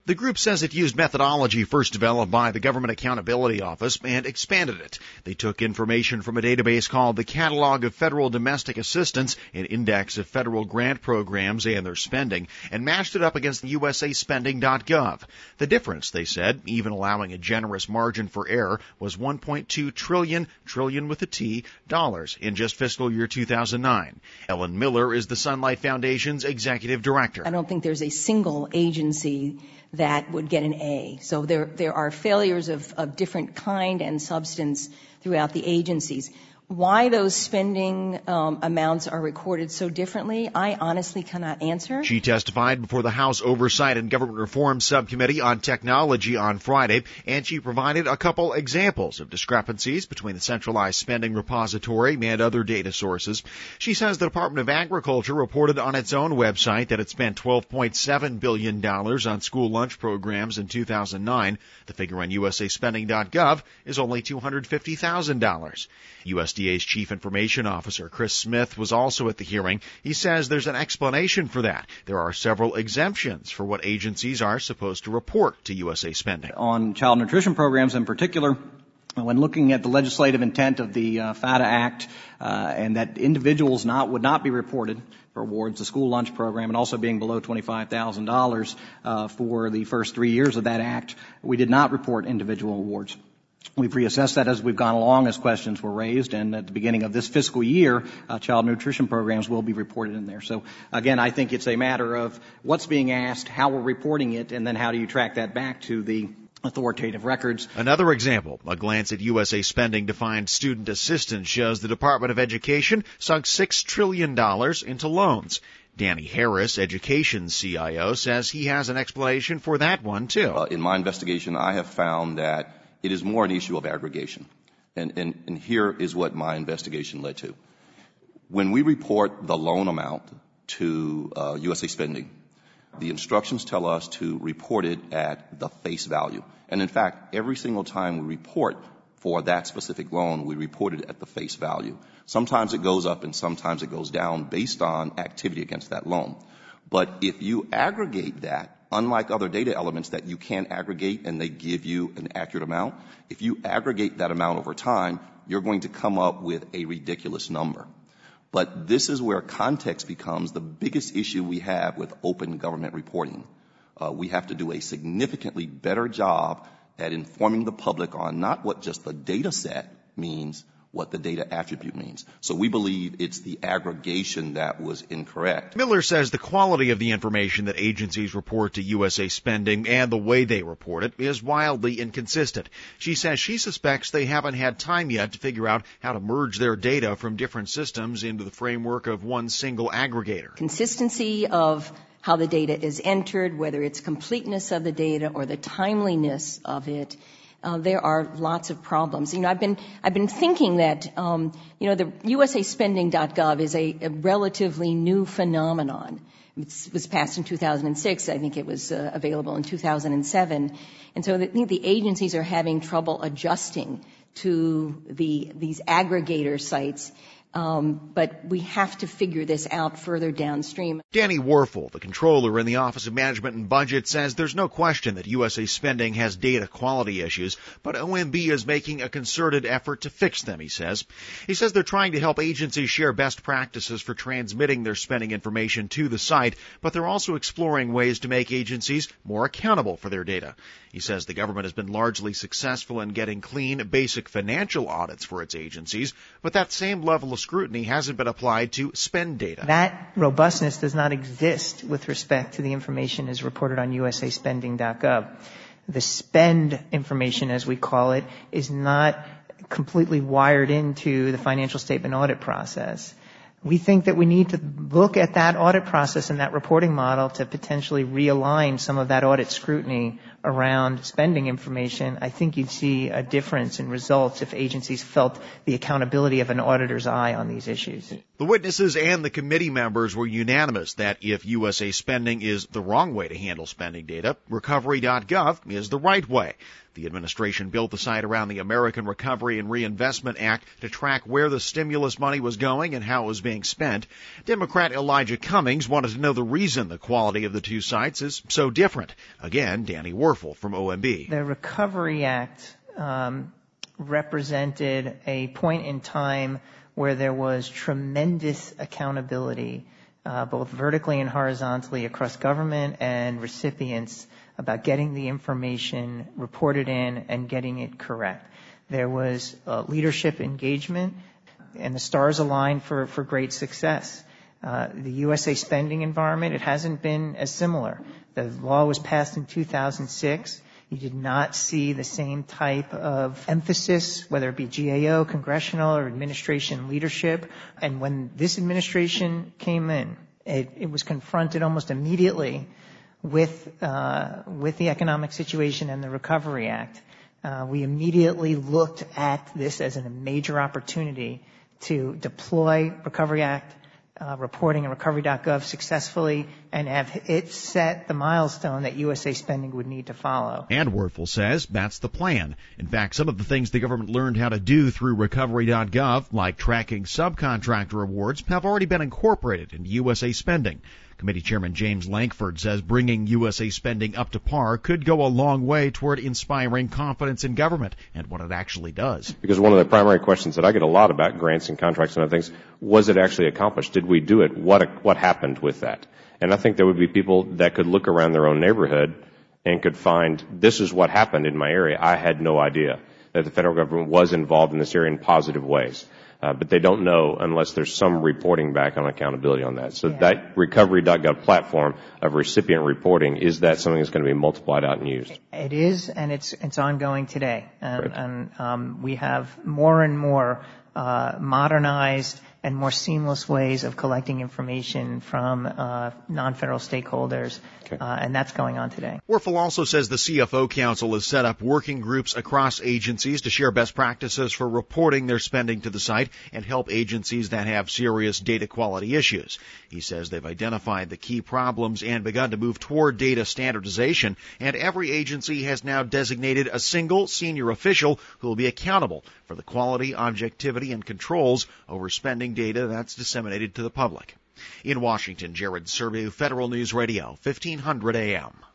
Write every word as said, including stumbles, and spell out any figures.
The group says it used methodology first developed by the Government Accountability Office and expanded it. They took information from a database called the Catalog of Federal Domestic Assistance, an index of federal grant programs and their spending, and matched it up against the U S A Spending dot gov. The difference, they said, even allowing a generous margin for error, was one point two trillion, trillion with a T, dollars in just fiscal year two thousand nine. Ellen Miller is the Sunlight Foundation's executive director. I don't think there's a single agency that would get an A. So there there are failures of, of different kind and substance throughout the agencies. Why those spending um, amounts are recorded so differently, I honestly cannot answer. She testified before the House Oversight and Government Reform Subcommittee on Technology on Friday, and she provided a couple examples of discrepancies between the centralized spending repository and other data sources. She says the Department of Agriculture reported on its own website that it spent twelve point seven billion dollars on school lunch programs in two thousand nine. The figure on U S A Spending dot gov is only two hundred fifty thousand dollars. U S D A's Chief Information Officer Chris Smith was also at the hearing. He says there's an explanation for that. There are several exemptions for what agencies are supposed to report to U S A Spending. On child nutrition programs in particular, when looking at the legislative intent of the uh, FATA Act, uh, and that individuals not would not be reported for awards, the school lunch program, and also being below twenty-five thousand dollars uh, for the first three years of that act, we did not report individual awards. We've reassessed that as we've gone along as questions were raised, and at the beginning of this fiscal year, uh, child nutrition programs will be reported in there. So, again, I think it's a matter of what's being asked, how we're reporting it, and then how do you track that back to the authoritative records. Another example, a glance at U S A Spending to find student assistance shows the Department of Education sunk six trillion dollars into loans. Danny Harris, Education C I O, says he has an explanation for that one, too. Uh, in my investigation, I have found that it is more an issue of aggregation. And, and, and here is what my investigation led to. When we report the loan amount to uh, U S A Spending, the instructions tell us to report it at the face value. And in fact, every single time we report for that specific loan, we report it at the face value. Sometimes it goes up and sometimes it goes down based on activity against that loan. But if you aggregate that, unlike other data elements that you can't aggregate and they give you an accurate amount, if you aggregate that amount over time, you're going to come up with a ridiculous number. But this is where context becomes the biggest issue we have with open government reporting. Uh, we have to do a significantly better job at informing the public on not what just the data set means, what the data attribute means. So we believe it's the aggregation that was incorrect. Miller says the quality of the information that agencies report to U S A Spending and the way they report it is wildly inconsistent. She says she suspects they haven't had time yet to figure out how to merge their data from different systems into the framework of one single aggregator. Consistency of how the data is entered, whether it's completeness of the data or the timeliness of it. Uh, there are lots of problems. You know, I've been I've been thinking that um, you know the U S A Spending dot gov is a, a relatively new phenomenon. It was passed in two thousand six. I think it was uh, available in two thousand seven, and so I think the agencies are having trouble adjusting to the these aggregator sites. Um, but we have to figure this out further downstream. Danny Warfel, the controller in the Office of Management and Budget, says there's no question that U S A Spending has data quality issues, but O M B is making a concerted effort to fix them, he says. He says they're trying to help agencies share best practices for transmitting their spending information to the site, but they're also exploring ways to make agencies more accountable for their data. He says the government has been largely successful in getting clean, basic financial audits for its agencies, but that same level of scrutiny hasn't been applied to spend data. That robustness does not exist with respect to the information as reported on U S A Spending dot gov. The spend information, as we call it, is not completely wired into the financial statement audit process. We think that we need to look at that audit process and that reporting model to potentially realign some of that audit scrutiny around spending information, I think you'd see a difference in results if agencies felt the accountability of an auditor's eye on these issues. The witnesses and the committee members were unanimous that if U S A Spending is the wrong way to handle spending data, recovery dot gov is the right way. The administration built the site around the American Recovery and Reinvestment Act to track where the stimulus money was going and how it was being spent. Democrat Elijah Cummings wanted to know the reason the quality of the two sites is so different. Again, Danny Werfel from O M B. The Recovery Act um, represented a point in time where there was tremendous accountability, uh, both vertically and horizontally across government and recipients, about getting the information reported in and getting it correct. There was uh, leadership engagement, and the stars aligned for, for great success. Uh, the U S A spending environment, it hasn't been as similar. The law was passed in two thousand six. You did not see the same type of emphasis, whether it be G A O, congressional, or administration leadership. And when this administration came in, it, it was confronted almost immediately with uh, with the economic situation and the Recovery Act. Uh, we immediately looked at this as a major opportunity to deploy Recovery Act uh, reporting and recovery dot gov successfully and have it set the milestone that U S A Spending would need to follow. And Werfel says that's the plan. In fact, some of the things the government learned how to do through recovery dot gov, like tracking subcontractor awards, have already been incorporated into U S A Spending. Committee Chairman James Lankford says bringing U S A Spending up to par could go a long way toward inspiring confidence in government and what it actually does. Because one of the primary questions that I get a lot about grants and contracts and other things, was it actually accomplished? Did we do it? What what happened with that? And I think there would be people that could look around their own neighborhood and could find, this is what happened in my area. I had no idea that the federal government was involved in this area in positive ways. Uh, but they don't know unless there's some reporting back on accountability on that. So yeah. That recovery dot gov platform of recipient reporting, is that something that's going to be multiplied out and used? It is, and it's it's ongoing today. And, right. and um, we have more and more uh, modernized and more seamless ways of collecting information from uh, non-federal stakeholders, okay. uh, and that's going on today. Werfel also says the C F O Council has set up working groups across agencies to share best practices for reporting their spending to the site and help agencies that have serious data quality issues. He says they've identified the key problems and begun to move toward data standardization, and every agency has now designated a single senior official who will be accountable for the quality, objectivity, and controls over spending data that's disseminated to the public. In Washington, Jared Serbu, Federal News Radio, fifteen hundred A M.